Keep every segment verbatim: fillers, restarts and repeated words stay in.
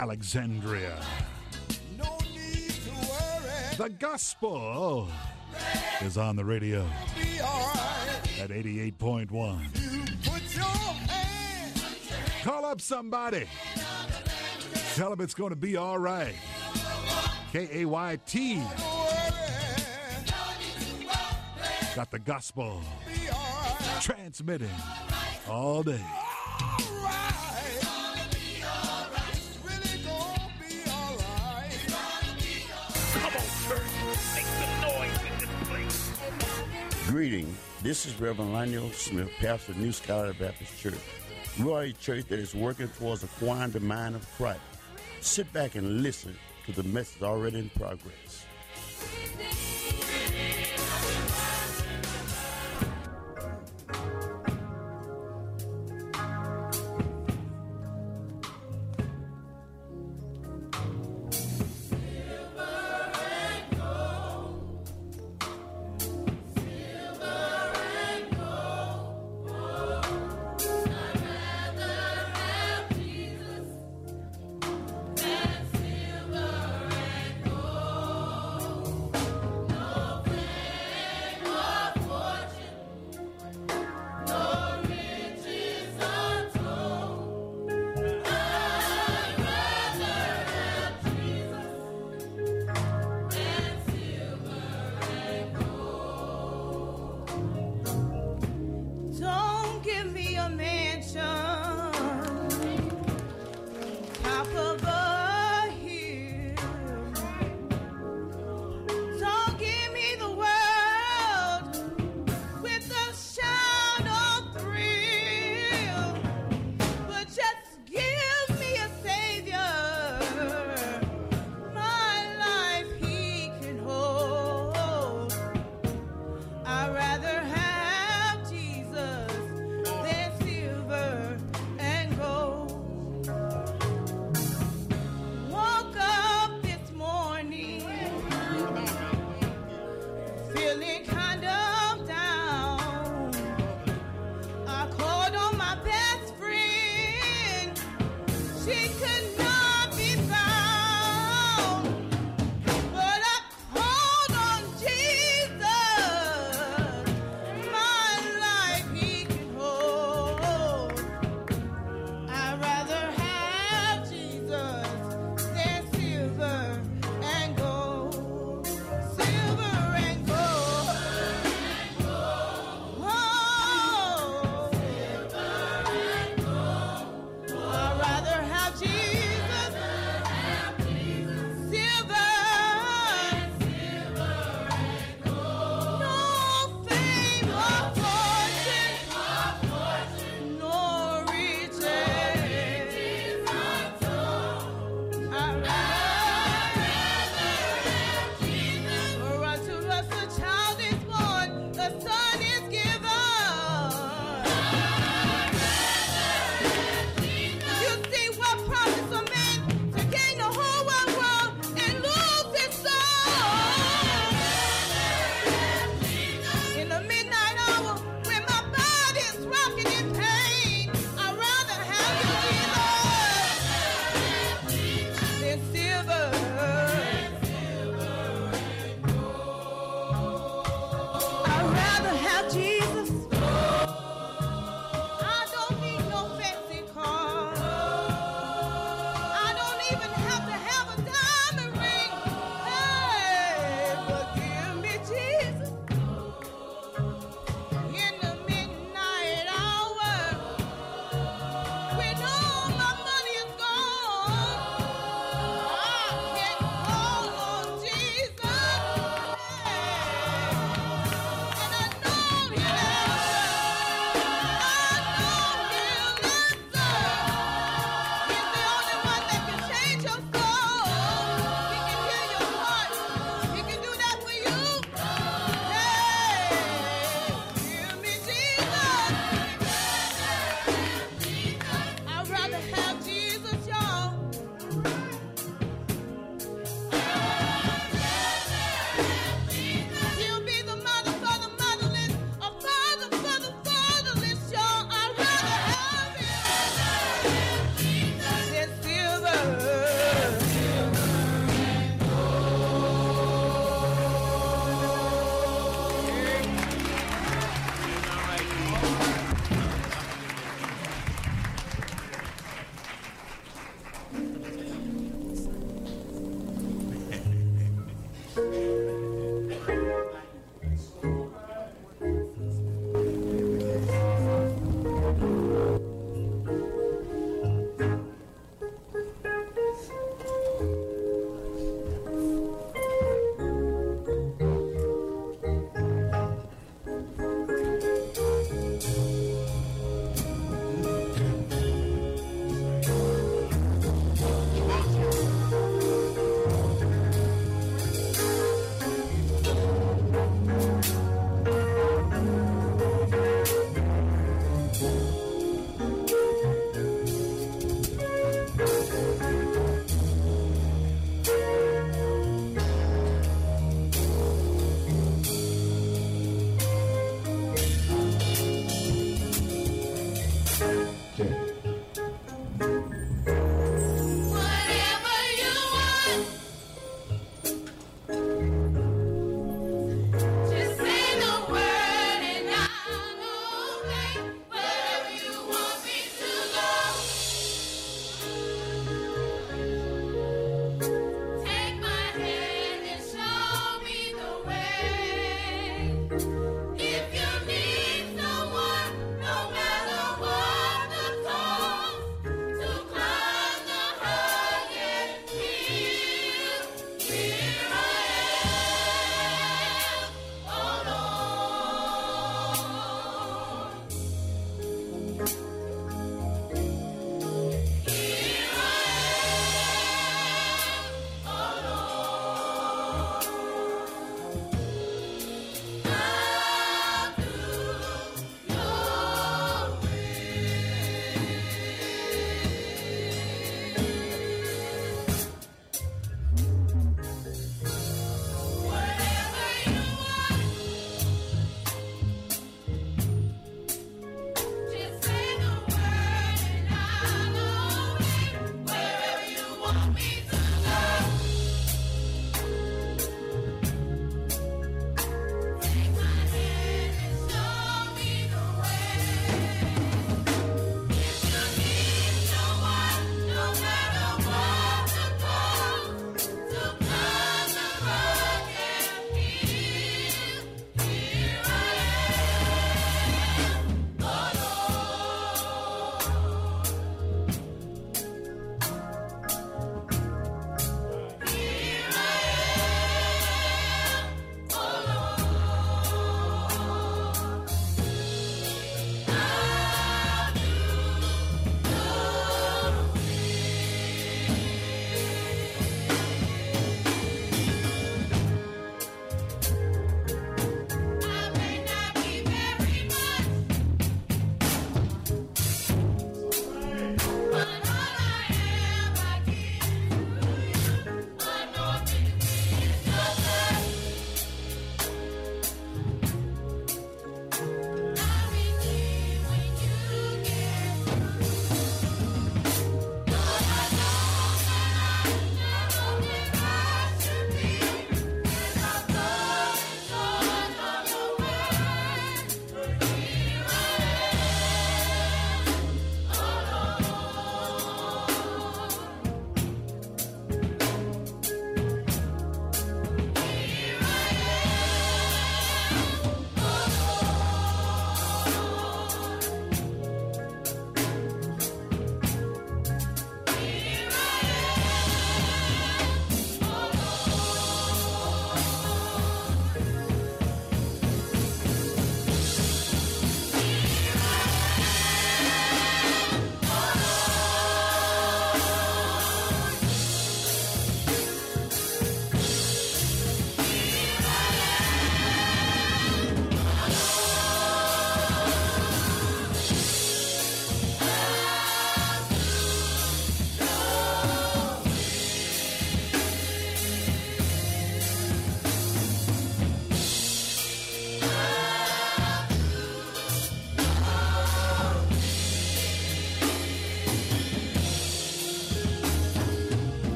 Alexandria. No need to worry. The gospel is on the radio Be alright. at eighty-eight point one. You put your hand. Call up somebody. Tell them it's going to be all right. K A Y T. Don't worry. Got the gospel Be alright. transmitting all day. Alright. It's really gonna be alright. Come on, church. Make some noise in this place. Greeting. This is Reverend Lionel Smith, pastor of New Scholar Baptist Church. We are a church that is working towards acquiring the mind of Christ. Sit back and listen to the message already in progress.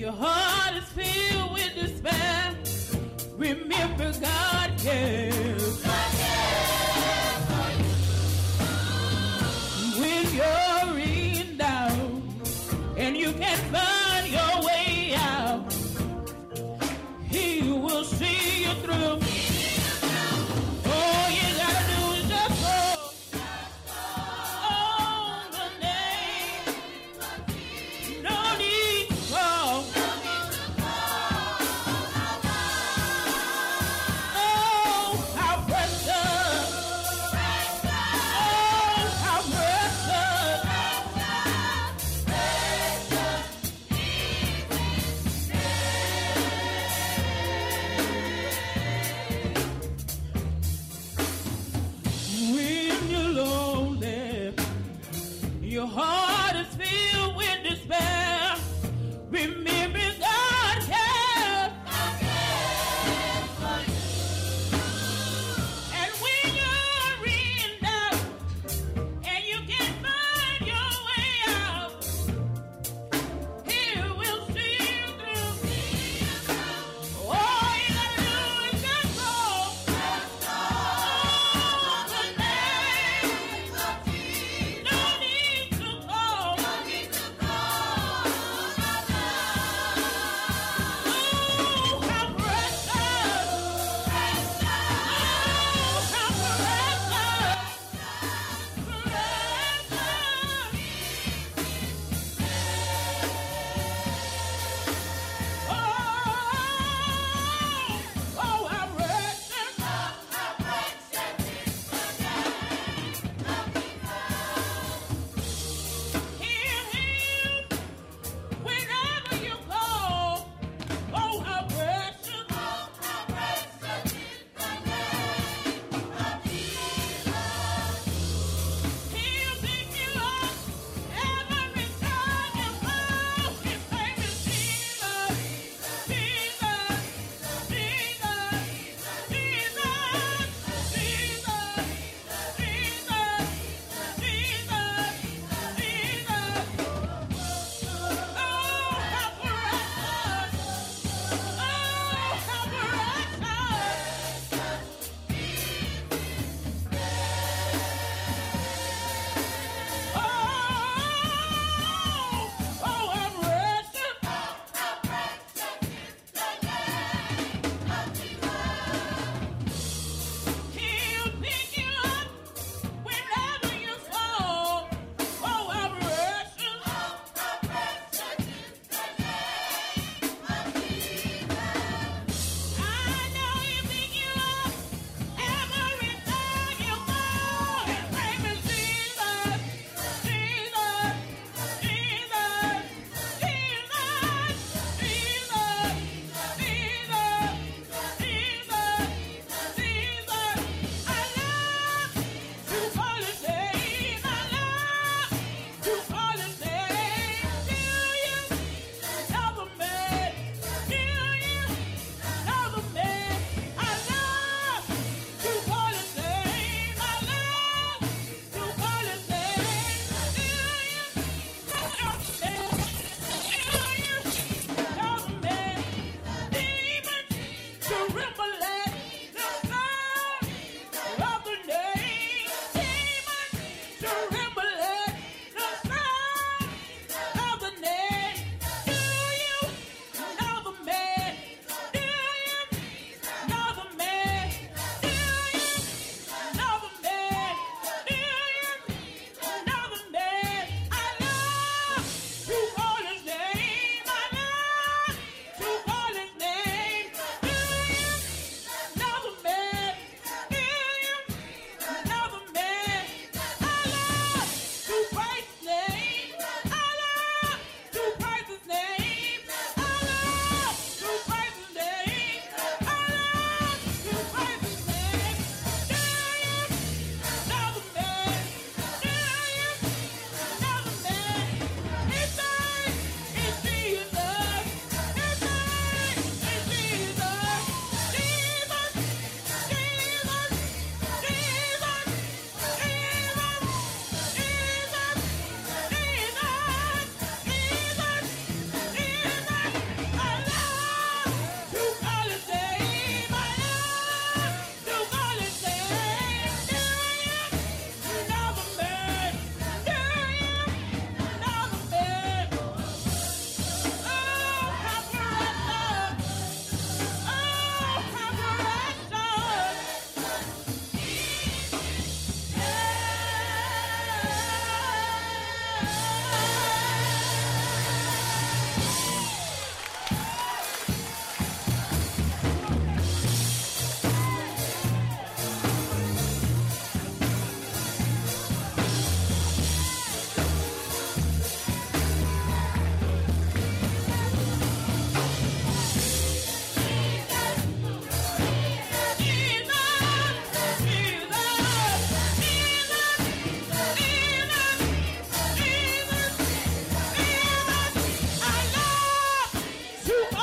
your heart is filled with despair, remember God cares. God cares for you. When you're in doubt and you can't find your way out, He will see you through. All you gotta do is just call on the name. No need to call. Oh, how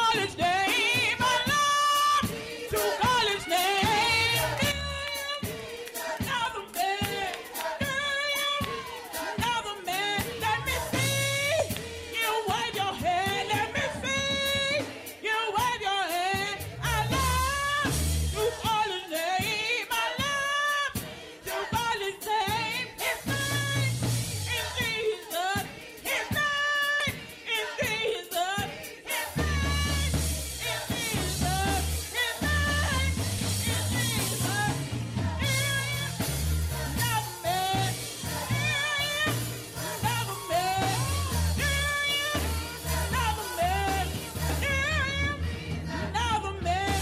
call his name. I love to call his name. Another man. Another man. Let me see you wave your hand. Let me see you wave your hand. I love to call his name. I love to call his name. His name is Jesus. His name is Jesus. His name is Jesus. His name is Jesus. Another man. Another man. Another man. Another man.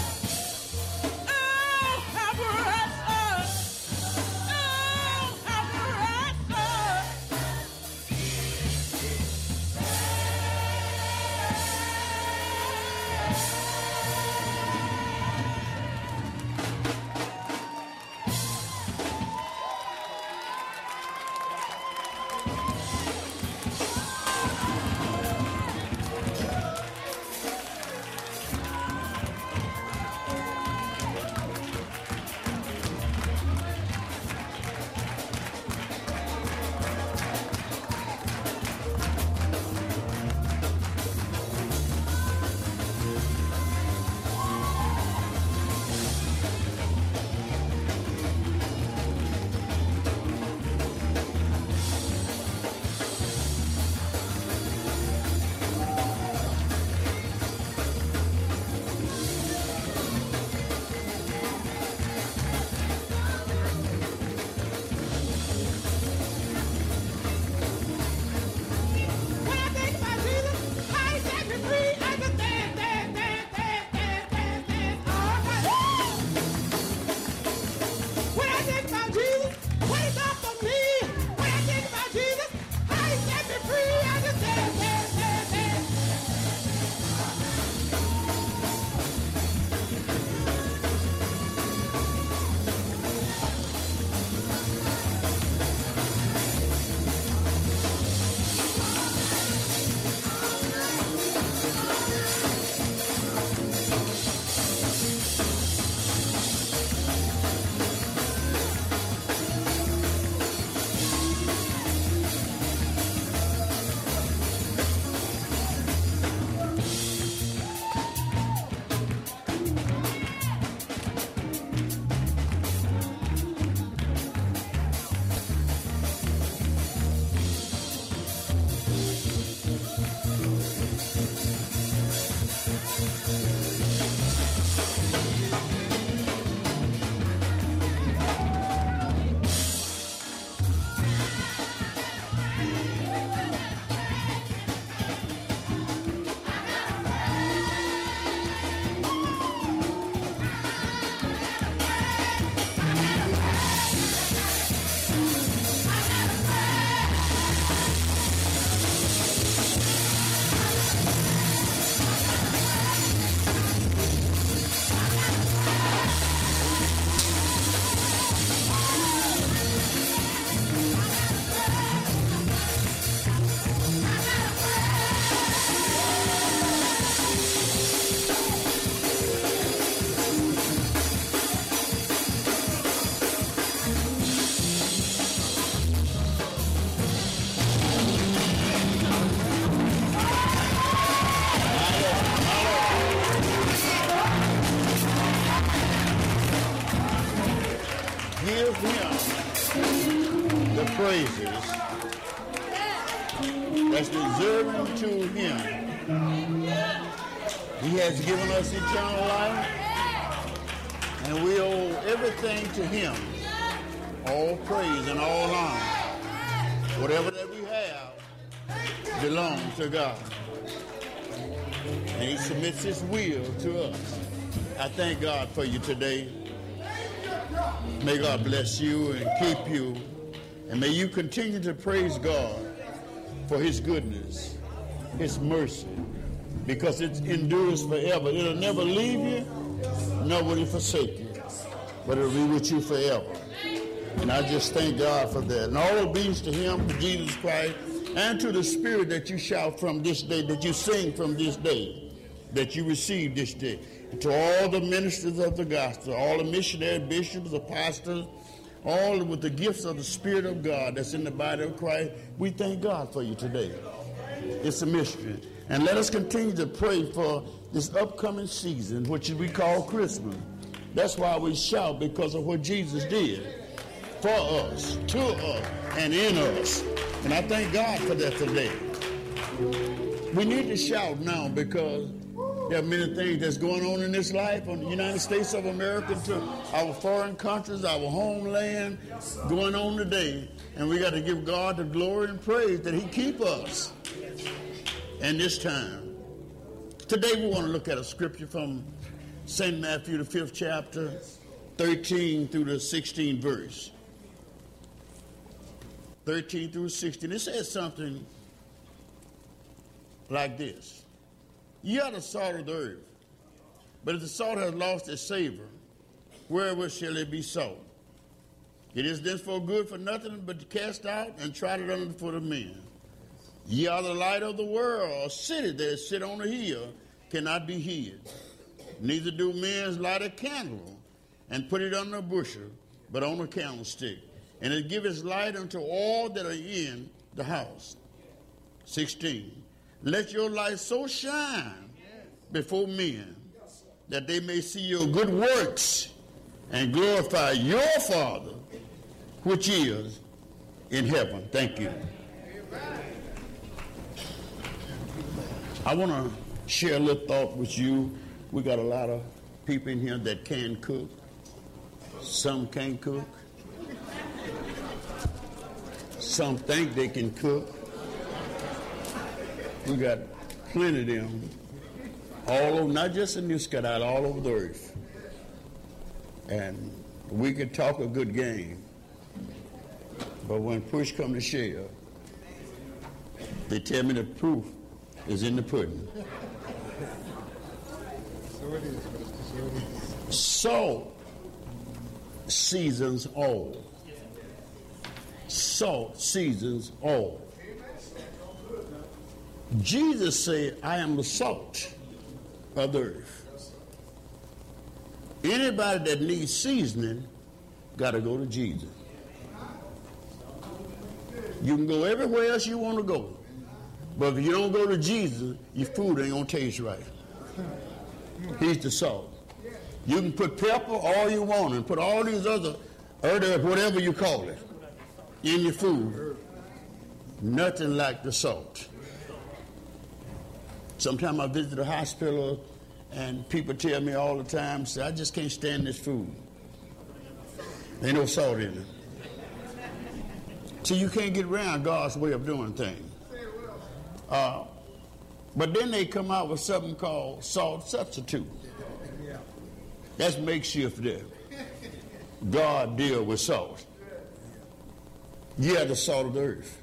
Oh, how precious. Oh, how precious. When I think about Jesus, how he set me free, I just dance, dance, dance, dance, dance, dance, dance all night. When I think about Jesus, what he done for me, when I think about Jesus, how he set me free, I just dance, dance, dance, dance. Give him the praises that's deserving to him. He has given us eternal life, and we owe everything to him. All praise and all honor. Whatever that we have belongs to God. And he submits his will to us. I thank God for you today. May God bless you and keep you. And may you continue to praise God for his goodness, his mercy, because it endures forever. It'll never leave you, nor will it forsake you, but it'll be with you forever. And I just thank God for that. And all obedience to him, to Jesus Christ, and to the Spirit that you shout from this day, that you sing from this day. that you received this day. And to all the ministers of the gospel, all the missionary bishops, apostles, all with the gifts of the Spirit of God that's in the body of Christ, we thank God for you today. It's a mystery. And let us continue to pray for this upcoming season, which we call Christmas. That's why we shout, because of what Jesus did for us, to us, and in us. And I thank God for that today. We need to shout now because there are many things that's going on in this life on the United States of America to our foreign countries, our homeland, going on today. And we got to give God the glory and praise that he keep us in this time. Today we want to look at a scripture from Saint Matthew, the fifth chapter, thirteen through the sixteenth verse. thirteen through sixteen. It says something like this. Ye are the salt of the earth, but if the salt has lost its savor, wherewith shall it be salt? It is thenceforth good for nothing but to cast out and trodden under the foot of men. Ye are the light of the world. A city that is set on a hill cannot be hid. Neither do men light a candle and put it under a bushel, but on a candlestick, and it giveth light unto all that are in the house. sixteen. Let your light so shine before men that they may see your good works and glorify your Father which is in heaven. Thank you. I want to share a little thought with you. We got a lot of people in here that can cook. Some can't cook. Some think they can cook. We got plenty of them all over, not just in New Scott, all over the earth. And we could talk a good game, but when push come to shove, they tell me the proof is in the pudding. Salt seasons all. Salt seasons all. Jesus said, I am the salt of the earth. Anybody that needs seasoning got to go to Jesus. You can go everywhere else you want to go, but if you don't go to Jesus, your food ain't going to taste right. He's the salt. You can put pepper all you want and put all these other, other whatever you call it, in your food. Nothing like the salt. Sometimes I visit a hospital and people tell me all the time, say, I just can't stand this food. Ain't no salt in it. So you can't get around God's way of doing things. Uh, but then they come out with something called salt substitute. That's makeshift there. God deal with salt. Yeah, the salt of the earth.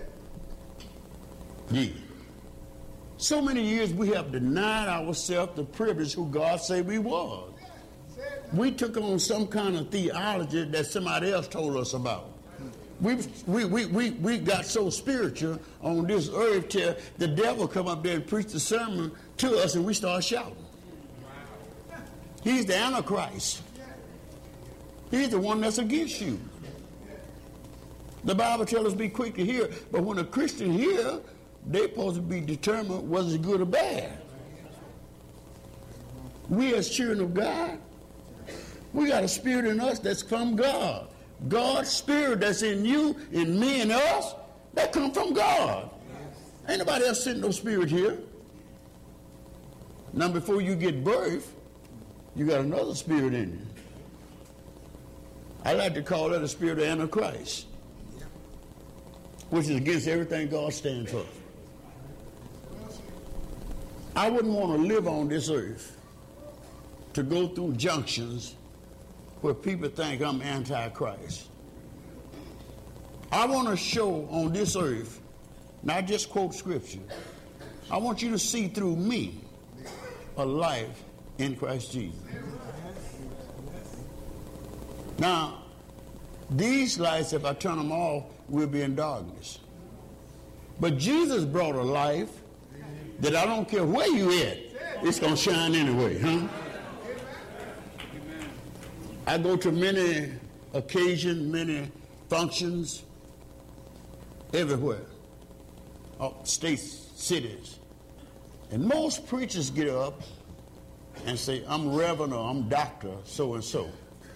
Yeah. So many years we have denied ourselves the privilege who God said we was. We took on some kind of theology that somebody else told us about. We, we, we, we, we got so spiritual on this earth till the devil come up there and preach the sermon to us and we start shouting. He's the Antichrist. He's the one that's against you. The Bible tells us be quick to hear, but when a Christian hear, they're supposed to be determined whether it's good or bad. We as children of God, we got a spirit in us that's from God. God's spirit that's in you, in me, and us, that come from God. Ain't nobody else sent no spirit here. Now before you get birth, you got another spirit in you. I like to call that a spirit of Antichrist, which is against everything God stands for. I wouldn't want to live on this earth to go through junctions where people think I'm anti-Christ. I want to show on this earth, not just quote scripture, I want you to see through me a life in Christ Jesus. Now, these lights, if I turn them off, we'll be in darkness. But Jesus brought a life that I don't care where you at. it's going to shine anyway, huh? I go to many occasions, many functions, everywhere, oh, states, cities. And most preachers get up and say, I'm Reverend or I'm Doctor so-and-so.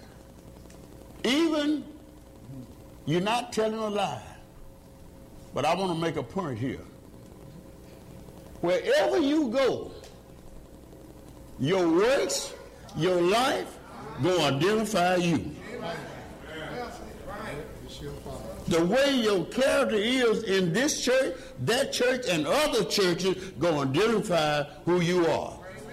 Even you're not telling a lie, but I want to make a point here. Wherever you go, your works, your life, go identify you. The way your character is in this church, that church, and other churches, go identify who you are.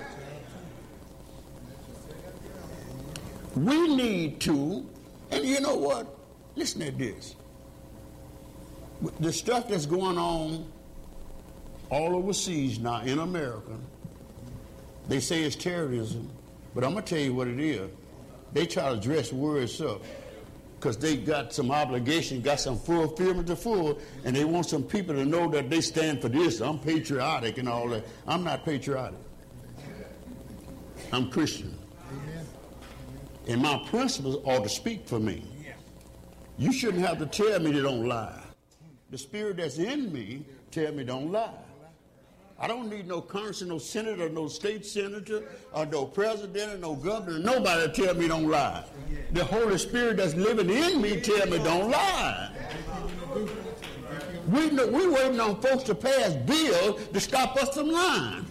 We need to, and you know what? Listen to this. The stuff that's going on all overseas now in America, they say it's terrorism, but I'm going to tell you what it is. They try to dress words up because they got some obligation, got some fulfillment to full, and they want some people to know that they stand for this. I'm patriotic and all that. I'm not patriotic. I'm Christian. And my principles ought to speak for me. You shouldn't have to tell me they don't lie. The spirit that's in me tell me don't lie. I don't need no congressman, no senator, no state senator, or no president, or no governor, nobody to tell me don't lie. The Holy Spirit that's living in me tell me don't lie. We know, we waiting on folks to pass bills to stop us from lying.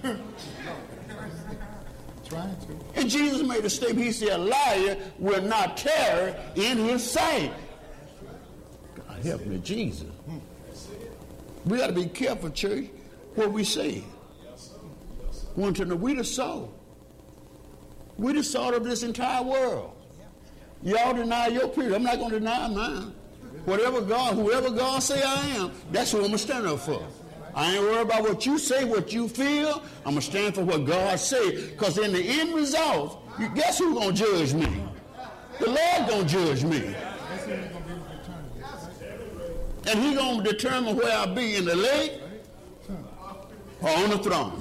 And Jesus made a statement. He said, a liar will not tarry in his sight. God help me, Jesus. We got to be careful, church, what we say. Want to know, we the salt. We the salt of this entire world. Y'all deny your period. I'm not going to deny mine. Whatever God, whoever God say I am, that's who I'm going to stand up for. I ain't worried about what you say, what you feel. I'm going to stand for what God say. Because in the end result, you, guess who's going to judge me? The Lord going to judge me. And he going to determine where I'll be, in the lake or on the throne.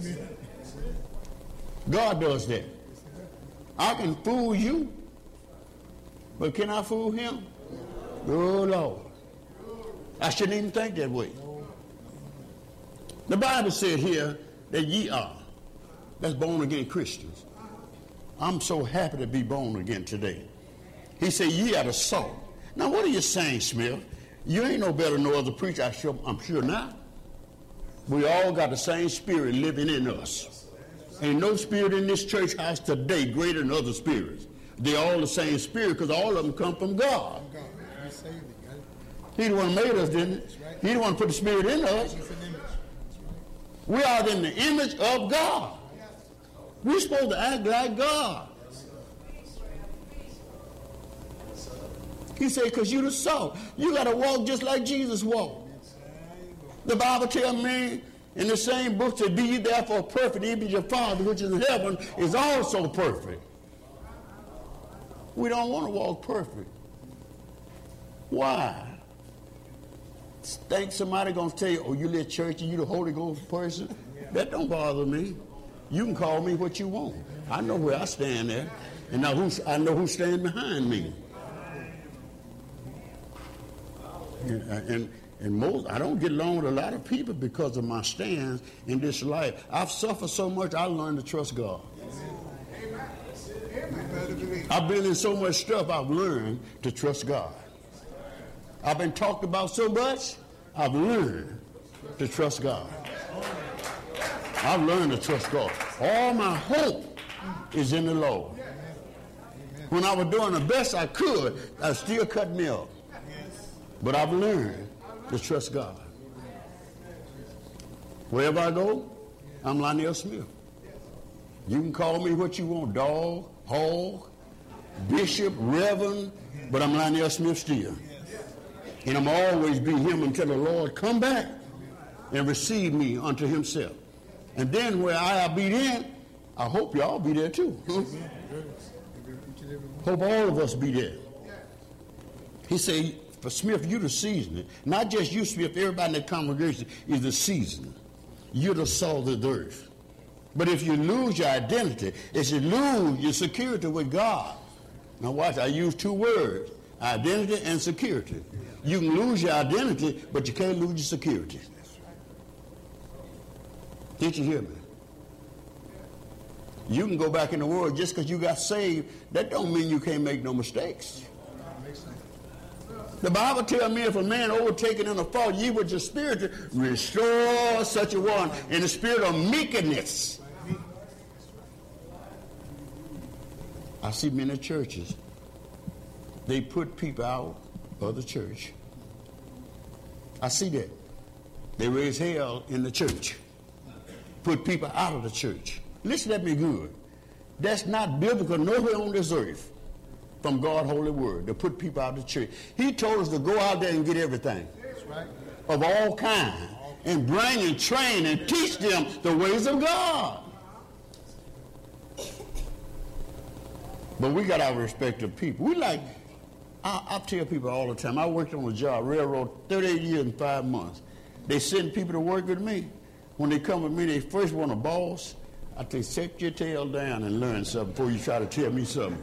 God does that. I can fool you, but can I fool him? Oh, Lord. I shouldn't even think that way. The Bible said here that ye are, that's born again Christians. I'm so happy to be born again today. He said, ye are the salt. Now, what are you saying, Smith? You ain't no better than no other preacher, I sure, I'm sure not. We all got the same spirit living in us. Ain't no spirit in this church house today greater than other spirits. They're all the same spirit because all of them come from God. He the one made us, didn't he? He the one put the spirit in us. We are in the image of God. We're supposed to act like God. He said, because you're the salt. You got to walk just like Jesus walked. The Bible tells me in the same book to be ye therefore perfect, even your Father which is in heaven is also perfect. We don't want to walk perfect. Why? Think somebody going to tell you, oh, you live church and you the Holy Ghost person? That don't bother me. You can call me what you want. I know where I stand there. And now who's, I know who's standing behind me. And, and, and most, I don't get along with a lot of people because of my stance in this life. I've suffered so much, I learned to trust God. I've been in so much stuff, I've learned to trust God. I've been talked about so much, I've learned to trust God. I've learned to trust God. All my hope is in the Lord. When I was doing the best I could, I was still cutting me up. But I've learned to trust God. Wherever I go, I'm Lionel Smith. You can call me what you want, dog, hog, bishop, reverend, but I'm Lionel Smith still. And I'm always be him until the Lord come back and receive me unto himself. And then where I'll be then, I hope y'all be there too. Hope all of us be there. He said, for Smith, you the seasoning. Not just you, Smith, everybody in the congregation is the seasoning. You're the salt of the earth. But if you lose your identity, if you lose your security with God, now watch, I use two words, identity and security. You can lose your identity, but you can't lose your security. Did you hear me? You can go back in the world just because you got saved. That don't mean you can't make no mistakes. The Bible tells me if a man overtaken in a fault, ye with your spirit restore such a one in the spirit of meekness. I see many churches, they put people out of the church. I see that. They raise hell in the church. Put people out of the church. Listen at me good. That's not biblical nowhere on this earth from God's holy word to put people out of the church. He told us to go out there and get everything. That's right. Of all kinds. And bring and train and teach them the ways of God. But we got our respective people. We like, I, I tell people all the time, I worked on a job, railroad, thirty-eight years and five months. They send people to work with me. When they come with me, they first want a boss. I say, set your tail down and learn something before you try to tell me something.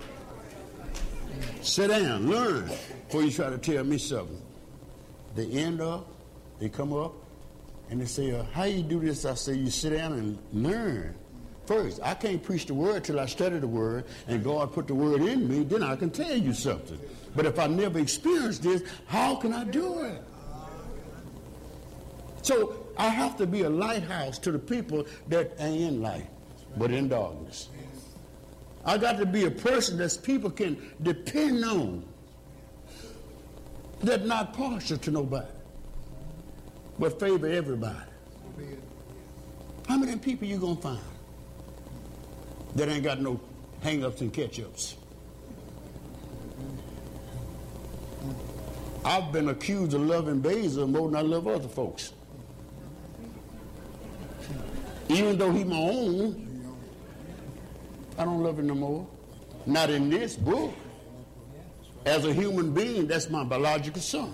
Sit down, learn before you try to tell me something. They end up, they come up, and they say, uh, how you do this? I say, you sit down and learn. First, I can't preach the word till I study the word, and God put the word in me, then I can tell you something. But if I never experienced this, how can I do it? So I have to be a lighthouse to the people that ain't in light, but in darkness. I got to be a person that people can depend on, that's not partial to nobody, but favor everybody. How many people you gonna find that ain't got no hang-ups and catch-ups? I've been accused of loving Basil more than I love other folks. Even though he my own, I don't love him no more. Not in this book. As a human being, that's my biological son.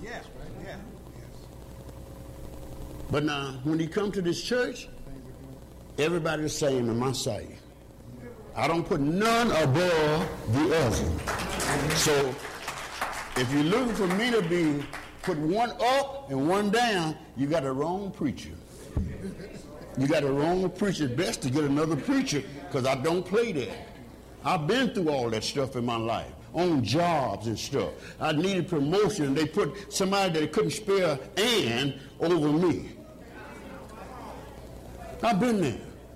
But now, when he come to this church, everybody's the same in my sight. I don't put none above the other. So, if you're looking for me to be put one up and one down, you got the wrong preacher. You got the wrong preacher. It's best to get another preacher, because I don't play that. I've been through all that stuff in my life, on jobs and stuff. I needed promotion, and they put somebody that couldn't spare and over me. I've been there.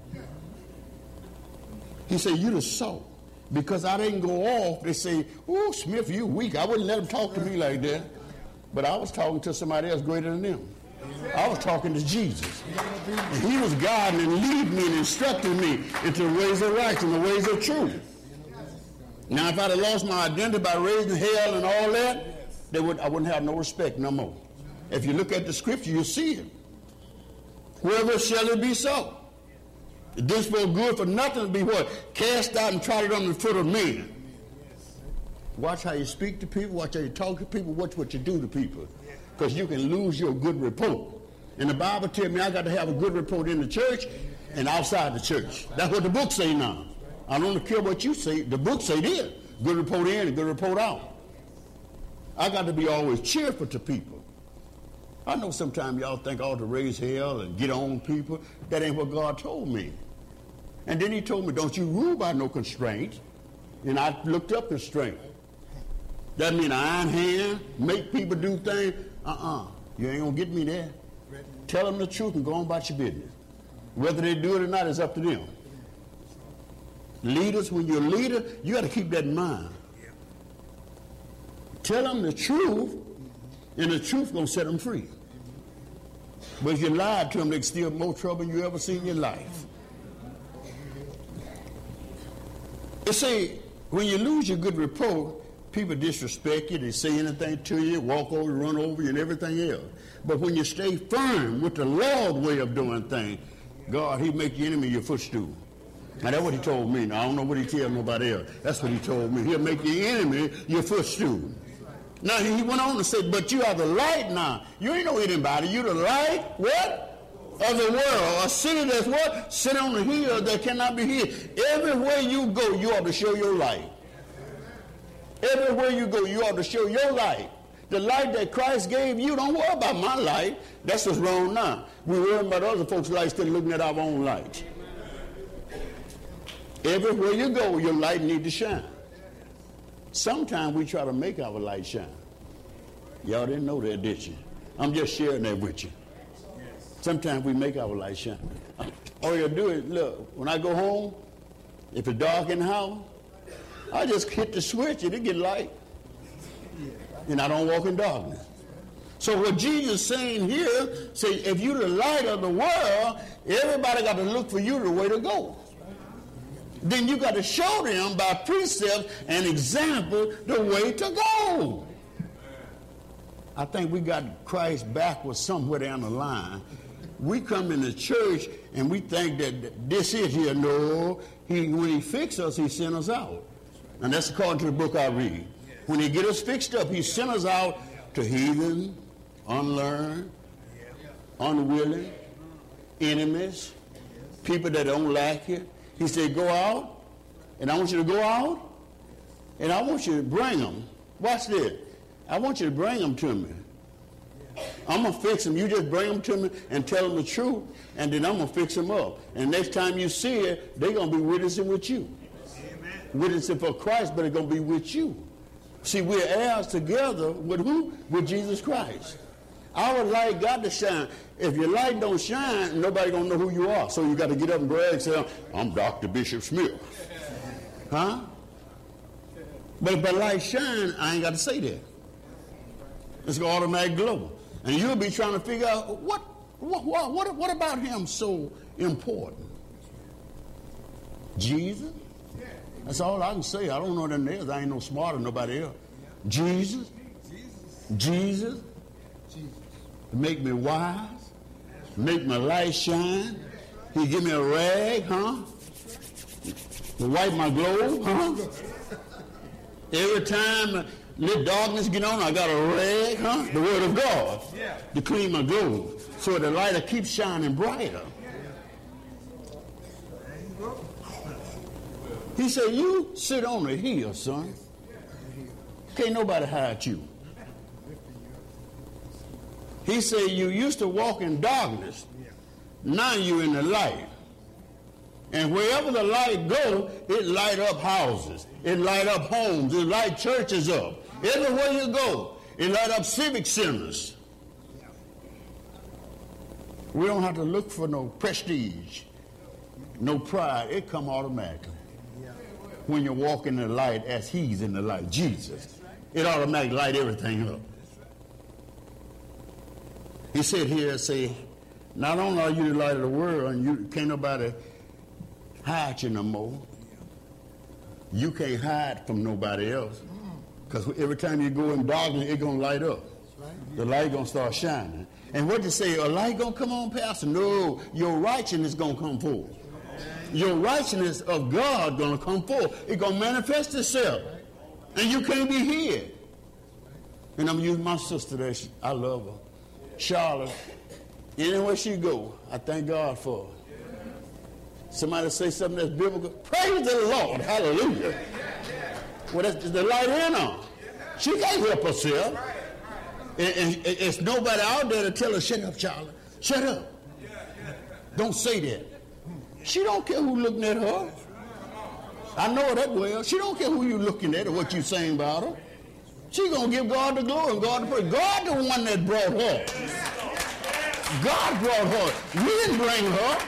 He said, you the salt. Because I didn't go off, they say, oh, Smith, you weak. I wouldn't let them talk to me like that. But I was talking to somebody else greater than them. I was talking to Jesus. And he was guiding and leading me and instructing me into the ways of righteousness and the ways of truth. Now, if I'd have lost my identity by raising hell and all that, they would, I wouldn't have no respect no more. If you look at the scripture, you'll see it. Whoever shall it be so. This for good for nothing to be what? Cast out and trodden on the foot of men. Watch how you speak to people, watch how you talk to people, watch what you do to people. Because you can lose your good report. And the Bible tells me I got to have a good report in the church and outside the church. That's what the book say now. I don't care what you say. The book say this. Good report in and good report out. I got to be always cheerful to people. I know sometimes y'all think I ought to raise hell and get on people. That ain't what God told me. And then he told me, don't you rule by no constraint. And I looked up constraint. That mean iron hand, make people do things. Uh-uh. You ain't going to get me there. Tell them the truth and go on about your business. Whether they do it or not is up to them. Leaders, when you're a leader, you got to keep that in mind. Tell them the truth, and the truth going to set them free. But if you lied to them, they can steal more trouble than you ever seen in your life. They say, when you lose your good report, people disrespect you, they say anything to you, walk over, run over you, and everything else. But when you stay firm with the Lord's way of doing things, God, he make your enemy your footstool. Now, that's what he told me. Now, I don't know what he tell nobody else. That's what he told me. He'll make your enemy your footstool. Now, he went on to say, but you are the light now. You ain't know anybody. You the light, what? of the world, a city that's what? Sit on the hill that cannot be hid. Everywhere you go, you ought to show your light. Everywhere you go, you ought to show your light. The light that Christ gave you, don't worry about my light. That's what's wrong now. We're worrying about other folks' lights instead of looking at our own light. Everywhere you go, your light need to shine. Sometimes we try to make our light shine. Y'all didn't know that, did you? I'm just sharing that with you. Sometimes we make our light shine. All you do is, look, when I go home, if it's dark in the house, I just hit the switch and it get light. And I don't walk in darkness. So what Jesus is saying here, say, if you're the light of the world, everybody got to look for you the way to go. Then you got to show them by precepts and example the way to go. I think we got Christ backwards somewhere down the line. We come into church and we think that this is here. No, he, when he fixed us, he sent us out. And that's according to the book I read. When he get us fixed up, he sent us out to heathen, unlearned, unwilling, enemies, people that don't like you. He said, go out, and I want you to go out, and I want you to bring them. Watch this. I want you to bring them to me. I'm going to fix them. You just bring them to me and tell them the truth, and then I'm going to fix them up. And next time you see it, they're going to be witnessing with you. Amen. Witnessing for Christ, but it's going to be with you. See, we're heirs together with who? With Jesus Christ. Our light got to shine. If your light don't shine, nobody gonna know who you are. So you got to get up and brag and say, I'm Doctor Bishop Smith. Huh? But if the light shine, I ain't got to say that. It's going to automatic glow. And you'll be trying to figure out, what, what, what, what about him so important? Jesus? That's all I can say. I don't know them else. I ain't no smarter than nobody else. Jesus. Jesus. Make me wise. Make my light shine. He give me a rag, huh? To wipe my globe, huh? Every time let darkness get on, I got a rag, huh? The word of God to clean my globe. So the light will keep shining brighter. He said, you sit on the hill, son. Can't nobody hide you. He said, you used to walk in darkness. Now you in the light. And wherever the light go, it light up houses. It light up homes. It light churches up. Everywhere you go, it light up civic centers. We don't have to look for no prestige, no pride. It come automatically. When you walk in the light as he's in the light, Jesus. It automatically light everything up. He said here, say, not only are you the light of the world and you can't nobody hide you no more, you can't hide from nobody else. Because every time you go in darkness, it's going to light up. The light going to start shining. And what you say, a light going to come on, Pastor? No, your righteousness going to come forth. Your righteousness of God going to come forth. It's going to manifest itself. And you can't be hid. And I'm using my sister there. She, I love her. Charlotte. Anywhere she go, I thank God for her. Somebody say something that's biblical. Praise the Lord. Hallelujah. Well, that's the light in her. She can't help herself. And, and it's nobody out there to tell her, shut up, Charlotte. Shut up. Don't say that. She don't care who looking at her. I know her that well. She don't care who you looking at or what you saying about her. She gonna give God the glory and God the praise. God the one that brought her. God brought her. We didn't bring her.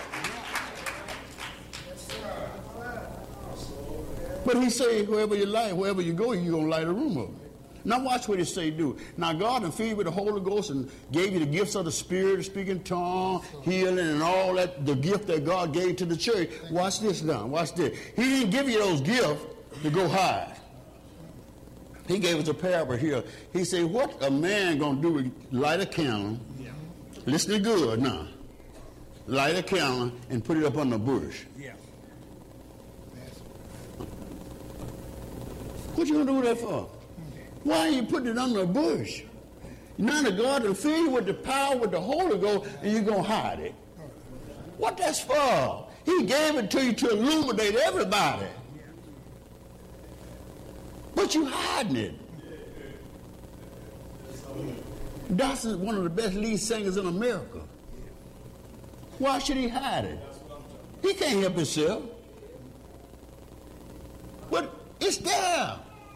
But he say, wherever you light, wherever you go, you're gonna light a room up. Now watch what he say do. Now God and filled you with the Holy Ghost and gave you the gifts of the Spirit, speaking tongue, healing, and all that, the gift that God gave to the church. Watch this now. Watch this. He didn't give you those gifts to go hide. He gave us a parable here. He said, what a man gonna do with light a candle? Yeah. Listen to good now. Light a candle and put it up on the bush. Yeah. What you gonna do that for? Why are you putting it under a bush? Now the God will fill you with the power with the Holy Ghost and you're gonna hide it. What that's for? He gave it to you to illuminate everybody. But you hiding it. Dawson's one of the best lead singers in America. Why should he hide it? He can't help himself. But it's there.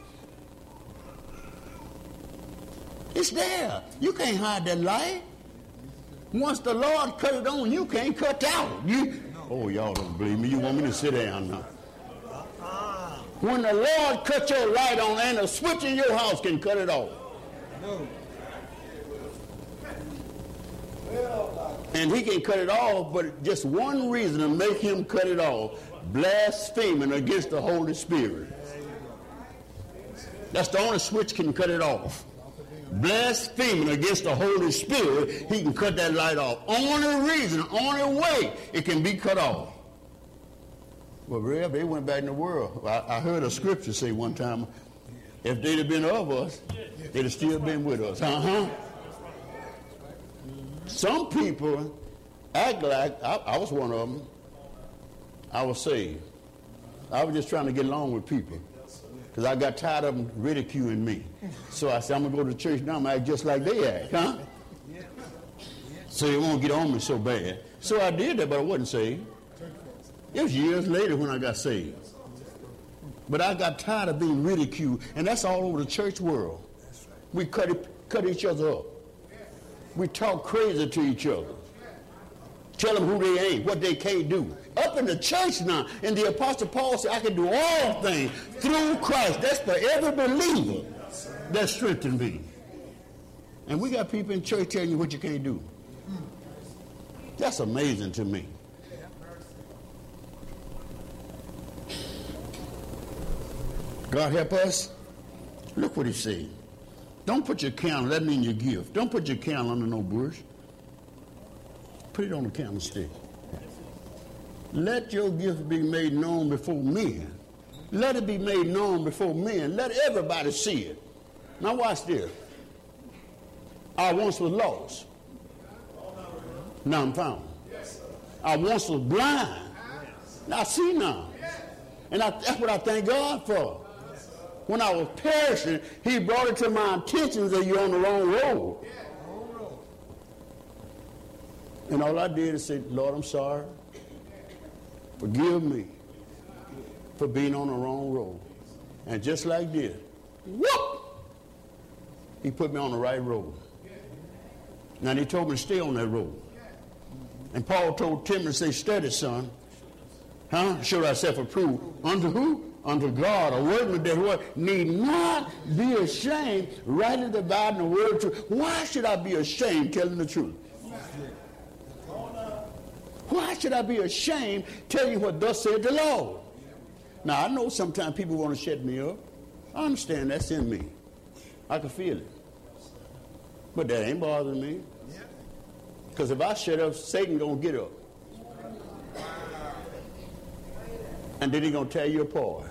It's there. You can't hide that light. Once the Lord cut it on, you can't cut out. You, oh, y'all don't believe me. You want me to sit down now. When the Lord cut your light on, and a switch in your house can cut it off. No. And he can cut it off, but just one reason to make him cut it off: blaspheming against the Holy Spirit. That's the only switch can cut it off. Blaspheming against the Holy Spirit, he can cut that light off. Only reason, only way it can be cut off. Well, Rev, they went back in the world. I, I heard a scripture say one time, if they'd have been of us, they'd have still been with us. Uh-huh. Some people act like, I, I was one of them, I was saved. I was just trying to get along with people because I got tired of them ridiculing me. So I said, I'm going to go to church now, I'm going to act just like they act, huh? So they won't get on me so bad. So I did that, but I wasn't saved. It was years later when I got saved. But I got tired of being ridiculed, and that's all over the church world. We cut, it, cut each other up. We talk crazy to each other. Tell them who they ain't, what they can't do. Up in the church now, and the Apostle Paul said, I can do all things through Christ. That's for every believer that strengthened me. And we got people in church telling you what you can't do. That's amazing to me. God help us. Look what he said. Don't put your candle, that means your gift. Don't put your candle under no bush. Put it on the candlestick. Let your gift be made known before men. Let it be made known before men. Let everybody see it. Now watch this. I once was lost. Now I'm found. I once was blind. Now I see now. And I, that's what I thank God for. When I was perishing, he brought it to my attention that you're on the wrong road. And all I did is say, Lord, I'm sorry. Forgive me for being on the wrong road. And just like this, whoop, he put me on the right road. Now he told me to stay on that road. And Paul told Timothy, say, study, son. Huh? Show thyself approved. Unto who? Unto God, a workman that what need not be ashamed, rightly dividing the word of truth. Why should I be ashamed telling the truth? Why should I be ashamed telling you what thus said the Lord? Now, I know sometimes people want to shut me up. I understand that's in me. I can feel it. But that ain't bothering me. Because if I shut up, Satan going to get up. And then he's going to tear you apart.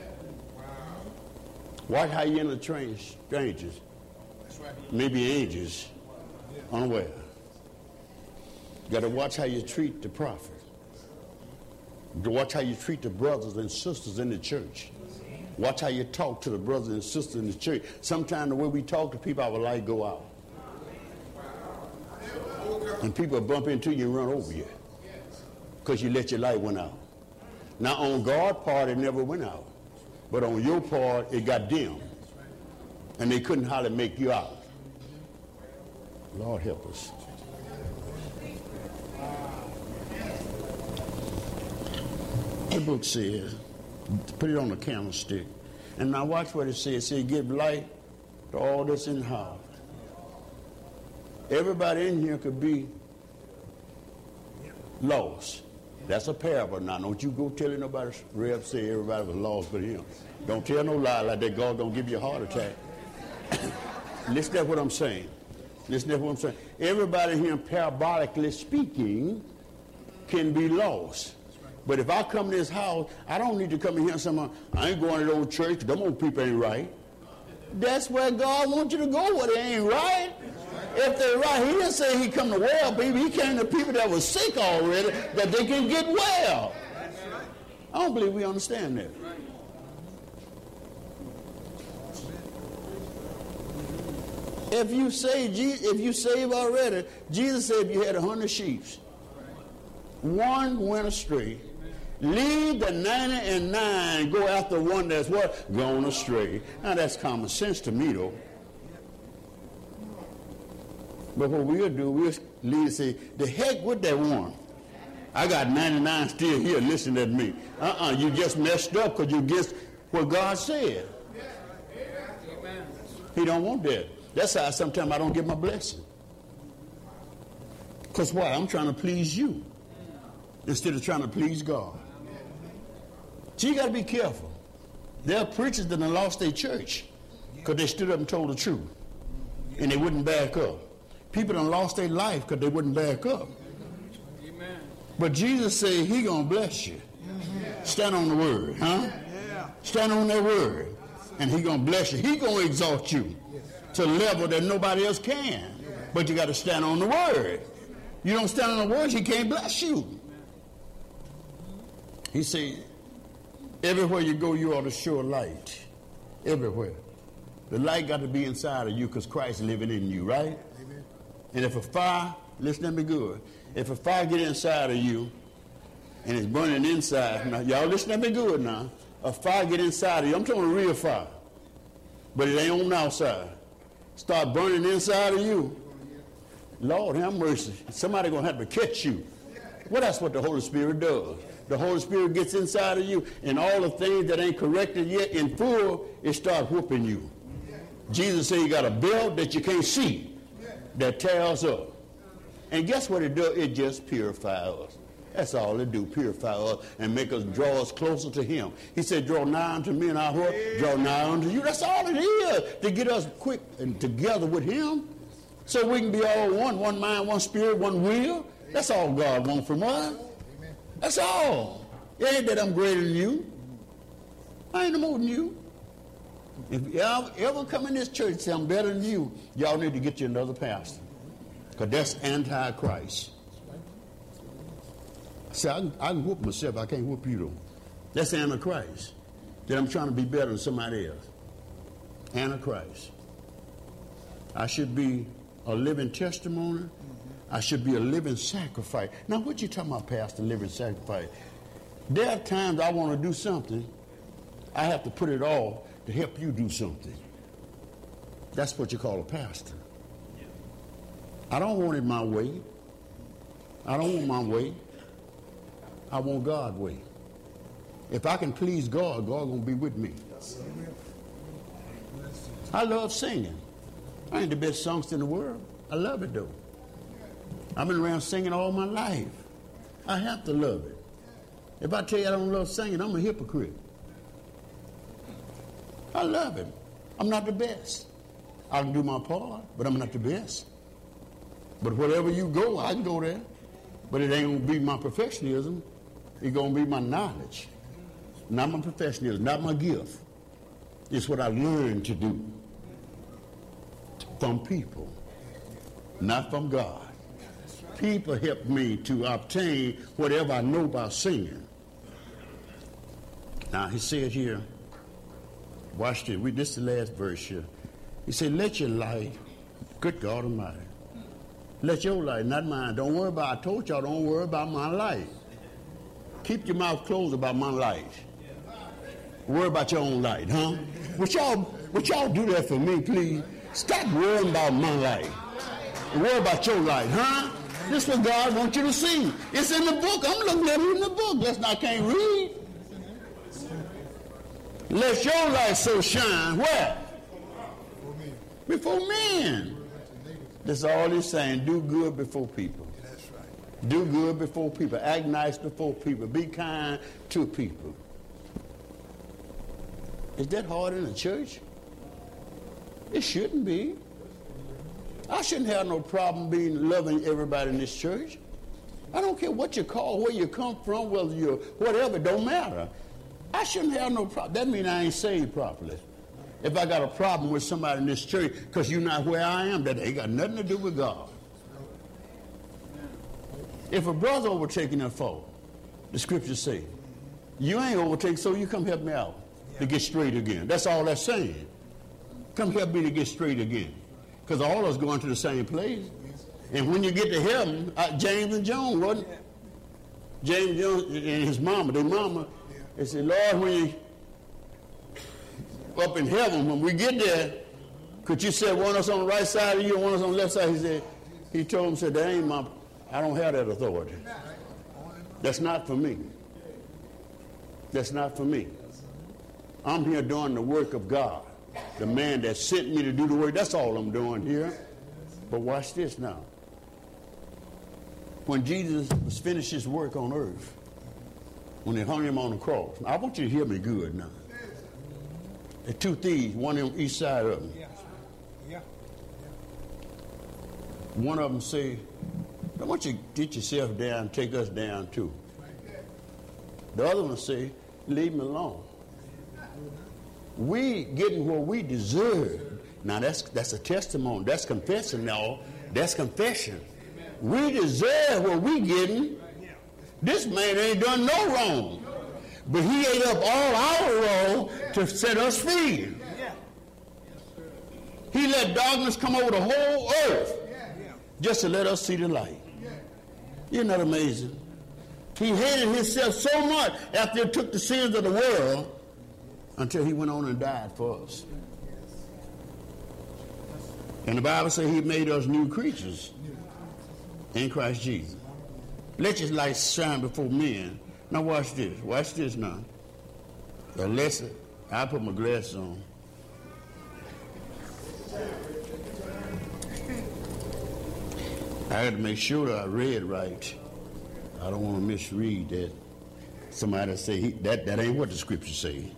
Watch how you entertain strangers. Maybe angels. Unaware. You got to watch how you treat the prophet. Watch how you treat the brothers and sisters in the church. Watch how you talk to the brothers and sisters in the church. Sometimes the way we talk to people, our light go out. And people bump into you and run over you because you let your light went out. Now, on God's part, it never went out. But on your part, it got dim. And they couldn't hardly make you out. Lord help us. The book says, put it on the candlestick. And now watch what it says. It says, give light to all that's in the house. Everybody in here could be lost. That's a parable now. Don't you go telling nobody. Rev say everybody was lost but him. Don't tell no lie like that. God don't give you a heart attack. Listen to what I'm saying. Listen to what I'm saying. Everybody here, parabolically speaking, can be lost. But if I come to this house, I don't need to come in here and say, I ain't going to the old church. Them old people ain't right. That's where God wants you to go, where they ain't right. If they're right, he didn't say he come to well people. He came to people that were sick already, that they can get well. I don't believe we understand that. If you say if you save already, Jesus said if you had a hundred sheep, one went astray. Leave the ninety and nine, go after one that's what? Gone astray. Now that's common sense to me though. But what we'll do, we'll leave and say, the heck with that one. I got ninety-nine still here listening at me. Uh-uh, you just messed up because you guessed what God said. He don't want that. That's how sometimes I don't get my blessing. Because why? I'm trying to please you instead of trying to please God. So you got to be careful. There are preachers that have lost their church because they stood up and told the truth and they wouldn't back up. People done lost their life because they wouldn't back up. Amen. But Jesus said he going to bless you. Stand on the word, huh? Stand on that word and he going to bless you. He going to exalt you to a level that nobody else can. But you got to stand on the word. You don't stand on the word, he can't bless you. He said, everywhere you go, you ought to show a light. Everywhere. The light got to be inside of you because Christ is living in you, right? Amen. And if a fire, listen to me good, if a fire get inside of you and it's burning inside, now y'all listen to me good now, a fire get inside of you, I'm talking a real fire, but it ain't on the outside. Start burning inside of you. Lord have mercy. Somebody going to have to catch you. Well, that's what the Holy Spirit does. The Holy Spirit gets inside of you, and all the things that ain't corrected yet in full, it starts whooping you. Jesus said you got a belt that you can't see that tears up. And guess what it does? It just purifies us. That's all it do, purify us and make us draw us closer to him. He said, draw nigh unto me and I will draw nigh unto you. That's all it is, to get us quick and together with him so we can be all one, one mind, one spirit, one will. That's all God wants from us. That's all. It ain't that I'm greater than you. I ain't no more than you. If y'all ever come in this church and say I'm better than you, y'all need to get you another pastor. Because that's anti-Christ. See, I can, I can whoop myself. I can't whoop you, though. That's anti-Christ. That I'm trying to be better than somebody else. Anti-Christ. I should be a living testimony. I should be a living sacrifice. Now, what you talking about, Pastor, living sacrifice? There are times I want to do something. I have to put it off to help you do something. That's what you call a pastor. I don't want it my way. I don't want my way. I want God's way. If I can please God, God gonna be with me. I love singing. I ain't the best songster in the world. I love it though. I've been around singing all my life. I have to love it. If I tell you I don't love singing, I'm a hypocrite. I love it. I'm not the best. I can do my part, but I'm not the best. But wherever you go, I can go there. But it ain't gonna be my professionalism. It's gonna be my knowledge. Not my professionalism, not my gift. It's what I learned to do. From people, not from God. People help me to obtain whatever I know about singing. Now he said here, watch this, we, this is the last verse here. He said, let your light, good God Almighty, let your light, not mine. Don't worry about, I told y'all, don't worry about my light. Keep your mouth closed about my light. Worry about your own light, huh? Would y'all, would y'all do that for me, please? Stop worrying about my light. Worry about your light, huh? This is what God wants you to see. It's in the book. I'm looking at it in the book. That's not, I can't read. Let your light so shine, where? Before men. That's all he's saying. Do good before people. That's right. Do good before people. Act nice before people. Be kind to people. Is that hard in the church? It shouldn't be. I shouldn't have no problem being loving everybody in this church. I don't care what you call, where you come from, whether you're whatever, it don't matter. I shouldn't have no problem. That means I ain't saved properly. if I got a problem with somebody in this church because you're not where I am, that ain't got nothing to do with God. If a brother overtaking a fault, the scriptures say, you ain't overtaken, so you come help me out to get straight again. That's all that's saying. Come help me to get straight again. Because all of us going to the same place. And when you get to heaven, uh, James and John, wasn't it? James John and his mama, their mama, they said, Lord, when you up in heaven, when we get there, could you set one of us on the right side of you and one of us on the left side? He said, he told him, said, that ain't my, I don't have that authority. That's not for me. That's not for me. I'm here doing the work of God. The man that sent me to do the work, that's all I'm doing here. But watch this now. When Jesus was finished his work on earth, when they hung him on the cross, I want you to hear me good now. The two thieves, one on each side of him. Yeah. Yeah. One of them say, I want you to get yourself down and take us down too. The other one say, leave me alone. We getting what we deserve. Now that's that's a testimony. That's confession now. That's confession. We deserve what we getting. This man ain't done no wrong. But he ate up all our wrong to set us free. He let darkness come over the whole earth just to let us see the light. Isn't that amazing? He hated himself so much after he took the sins of the world until he went on and died for us. And the Bible says he made us new creatures in Christ Jesus. Let your light shine before men. Now watch this. Watch this now. Unless I put my glasses on. I had to make sure that I read right. I don't want to misread that. Somebody say he, that that ain't what the scriptures say.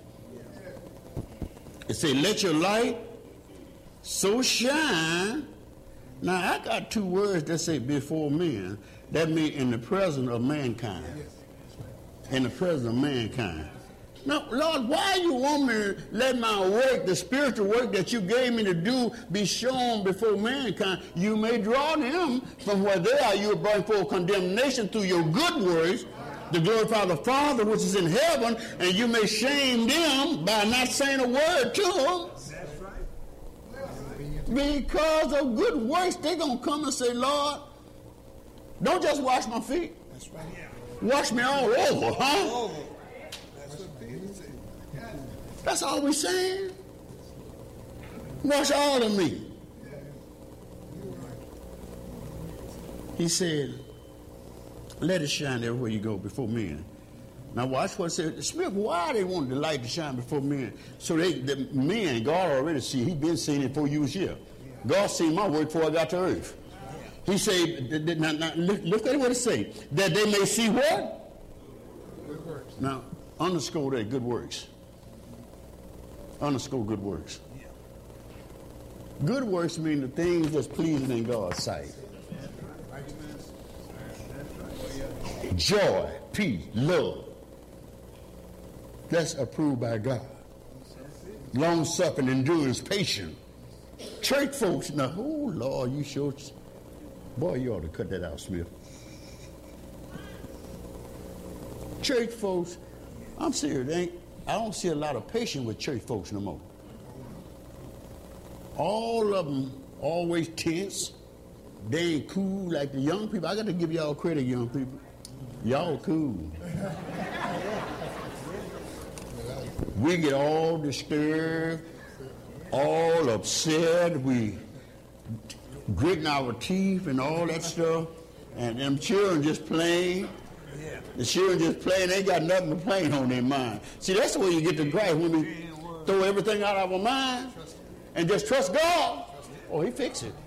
It say, let your light so shine. Now I got two words that say before men. That means in the presence of mankind. In the presence of mankind. Now, Lord, why you want me to let my work, the spiritual work that you gave me to do, be shown before mankind? You may draw them from where they are. You will bring forth condemnation through your good works to glorify the Father which is in heaven, and you may shame them by not saying a word to them. That's right. Because of good works, they're going to come and say, Lord, don't just wash my feet. That's right. Wash me all over, huh? Over. That's what Peter said. That's all we're saying. Wash all of me. He said, let it shine everywhere you go before men. Now watch what it said. Smith, why they want the light to shine before men? So they, the men, God already see. He been seeing it before you was here. God seen my work before I got to earth. He said, now, now, look, look at what it say. That they may see what? Good works. Now, underscore that, good works. Underscore good works. Good works mean the things that's pleasing in God's sight. Joy, peace, love. That's approved by God. Long suffering, endurance, patience. Church folks, now, oh Lord, you sure. Boy, you ought to cut that out, Smith. Church folks, I'm serious. Ain't, I don't see a lot of patience with church folks no more. All of them always tense. They ain't cool like the young people. I got to give y'all credit, young people. Y'all cool. We get all disturbed, all upset. We gritting our teeth and all that stuff, and them children just playing. The children just playing, they got nothing to play on their mind. See, that's the way you get to Christ, when we throw everything out of our mind and just trust God. Oh, he fix it.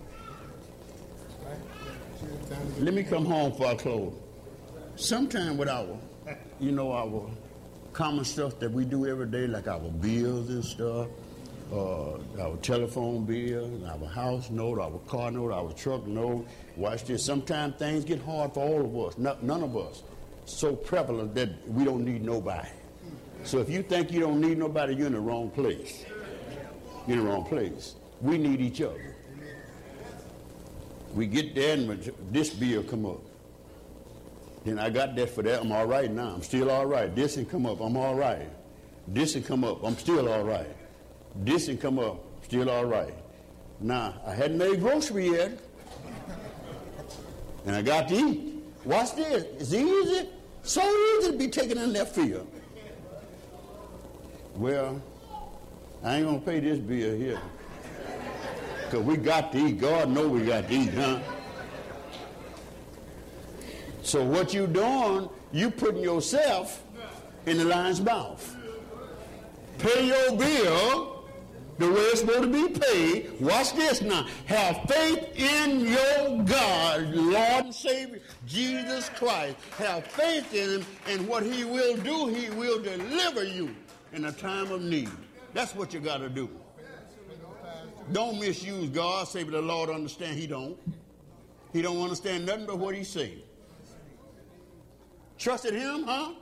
Let me come home for our clothes. Sometime with our, you know, our common stuff that we do every day, like our bills and stuff, Uh, our telephone bill, our house note, our car note, our truck note. Watch this. Sometimes things get hard for all of us. No, none of us. So prevalent that we don't need nobody. So if you think you don't need nobody, you're in the wrong place. You're in the wrong place. We need each other. We get there and this bill come up. Then I got that for that. I'm all right now. I'm still all right. This and come up. I'm all right. This and come up. I'm still all right. This and come up. Still all right. Now, I hadn't made grocery yet. And I got to eat. Watch this. It's easy. So easy to be taken in that field. Well, I ain't going to pay this bill here. Because we got to eat. God knows we got to eat, huh? So what you doing, you putting yourself in the lion's mouth. Pay your bill the way it's supposed to be paid. Watch this now. Have faith in your God, Lord and Savior, Jesus Christ. Have faith in him, and what he will do, he will deliver you in a time of need. That's what you got to do. Don't misuse God. Say, but the Lord understand. He don't. He don't understand nothing but what he say. Trusted him, huh?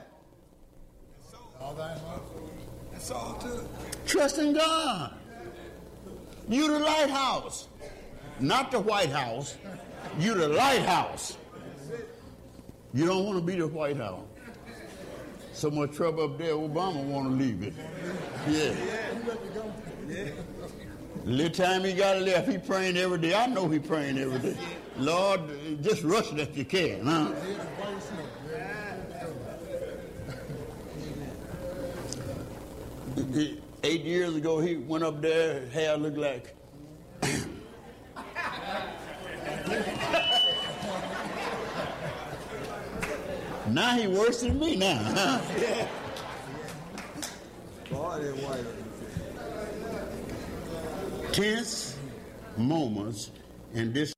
All that. That's all too. Trust in God. You the lighthouse. Not the White House. You the lighthouse. You don't want to be the White House. So much trouble up there, Obama want to leave it. Yeah. The little time he got left, he praying every day. I know he praying every day. Lord, just rush it if you can, huh? Eight years ago, he went up there, hair looked like. Now he worse than me now, huh? Yeah. Tense moments in this.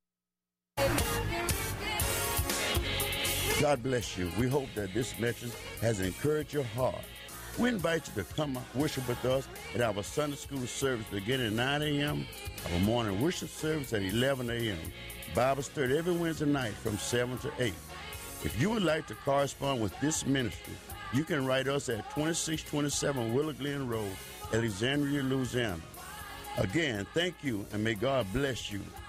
God bless you. We hope that this message has encouraged your heart. We invite you to come worship with us at our Sunday school service beginning at nine a.m., our morning worship service at eleven a.m., Bible study every Wednesday night from seven to eight. If you would like to correspond with this ministry, you can write us at twenty-six twenty-seven Willow Glen Road, Alexandria, Louisiana. Again, thank you, and may God bless you.